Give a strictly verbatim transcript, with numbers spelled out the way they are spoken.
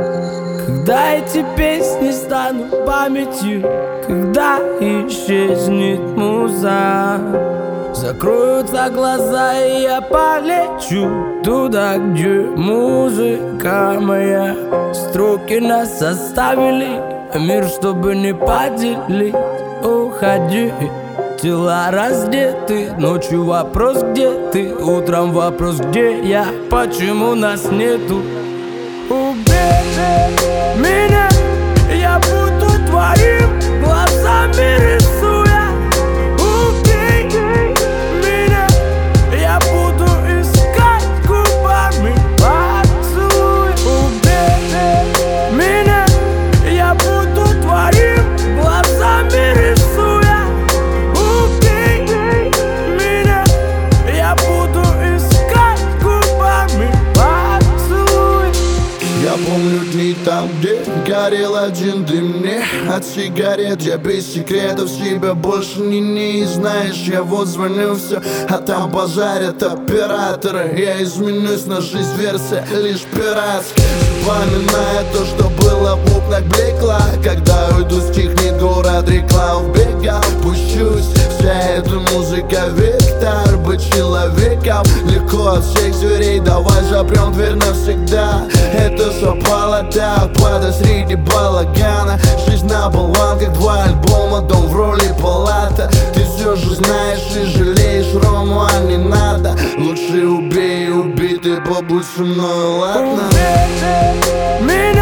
Когда эти песни станут памятью, когда исчезнет муза, закроются глаза, и я полечу туда, где музыка моя. Строки нас составили, мир, чтобы не поделить. Уходи, тела раздеты, ночью вопрос, где ты, утром вопрос, где я, почему нас нету. Убей меня, я буду твоим глазами рисуя. Убей меня, я буду искать губами поцелуй. Убей меня, я буду твоим глазами рисуя. Убей меня, я буду искать губами поцелуй. Я помню дни там, где горел один дым мне от сигарет. Я без секретов себя больше не не знаешь. Я вот звоню все, а там базарят операторы. Я изменюсь, на жизнь версия лишь пиратская, вспоминая то, что было в окнах блекло. Когда уйду, стихнет город, рекла в бега. Пущусь, вся эта музыка вектор. Быть человеком легко от всех зверей. Давай запрем дверь навсегда. Это совпало так, падать среди балагана. Жизнь на болванках, два альбома, дом в роли палата. Ты все же знаешь и жалеешь Рому, а не надо. Лучше убей, убей, ты побудь со мной, ладно? Убей меня.